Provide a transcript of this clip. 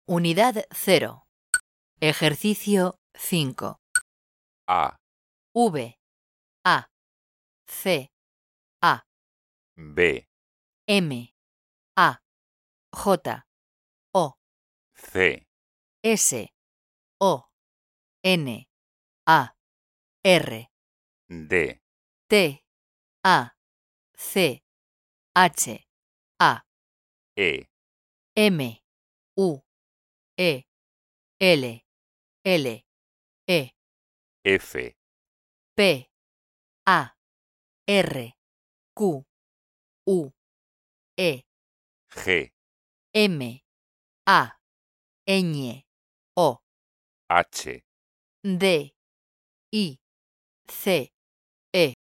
Unidad 0. Ejercicio 5. A, V, A, C, A, B, M, A, J, O, C, S, O, N, A, R, D, T, A, C, H, A, E, M, U, E, L, L, E, F, P, A, R, Q, U, E, G, M, A, Ñ, O, H, D, I, C,